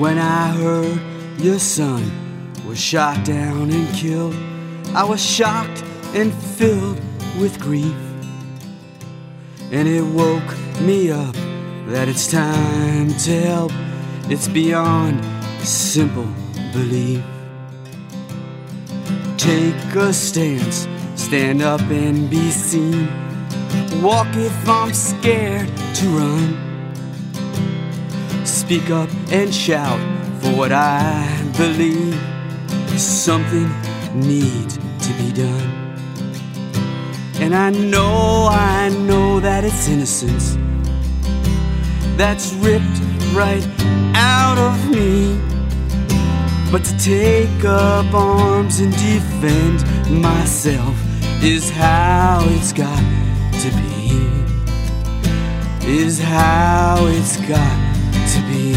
When I heard your son was shot down and killed, I was shocked and filled with grief. And it woke me up that it's time to help. It's beyond simple belief. Take a stance, stand up and be seen. Walk if I'm scared to run. Speak up and shout for what I believe. Something needs to be done. And I know that it's innocence that's ripped right out of me. But to take up arms and defend myself is how it's got to be. Is how it's got to be.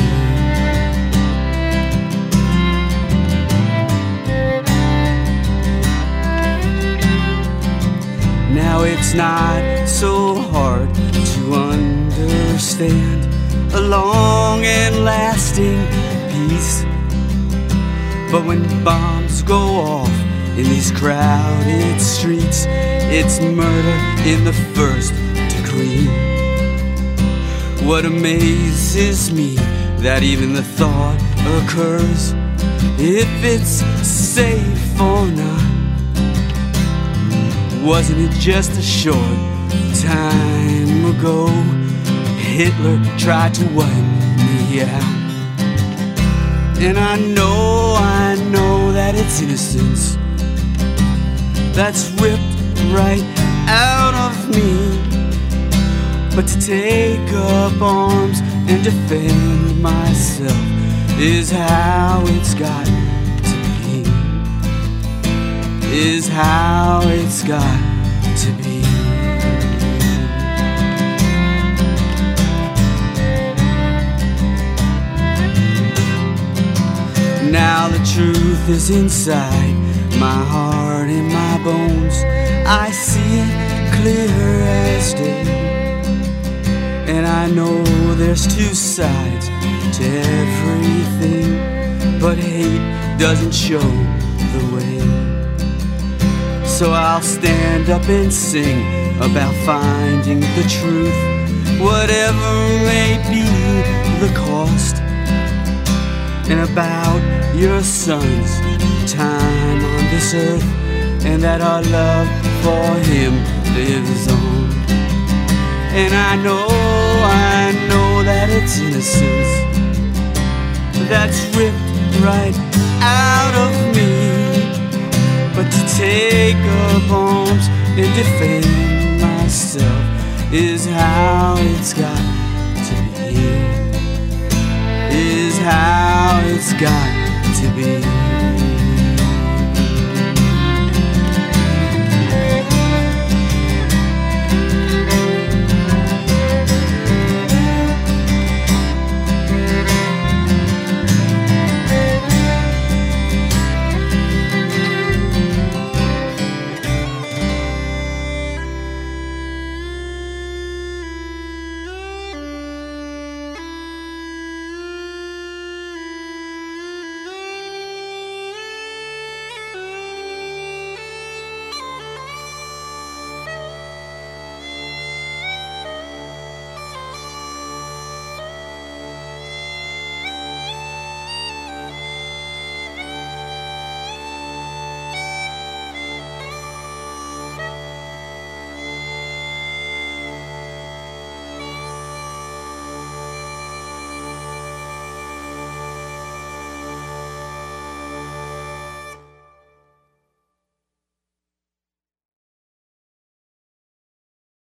Now it's not so hard to understand a long and lasting peace. But when bombs go off in these crowded streets, it's murder in the first degree. What amazes me, that even the thought occurs, if it's safe or not. Wasn't it just a short time ago Hitler tried to wipe me out? And I know that it's innocence that's ripped right out of me. But to take up arms and defend myself is how it's got to be. Is how it's got to be. Now the truth is inside my heart and my bones. I see it clear as day. And I know there's two sides to everything, but hate doesn't show the way. So I'll stand up and sing about finding the truth, whatever may be the cost, and about your son's time on this earth, and that our love for him lives on. And I know that it's innocence that's ripped right out of me. But to take up arms and defend myself is how it's got to be. Is how it's got to be.